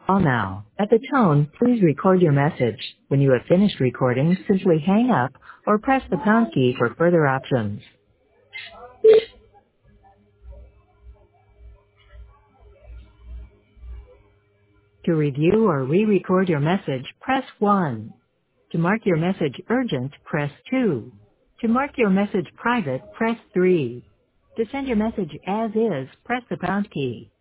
Call now. At the tone, please record your message. When you have finished recording, simply hang up or press the pound key for further options. To review or re-record your message, press 1. To mark your message urgent, press 2. To mark your message private, press 3. To send your message as is, press the pound key.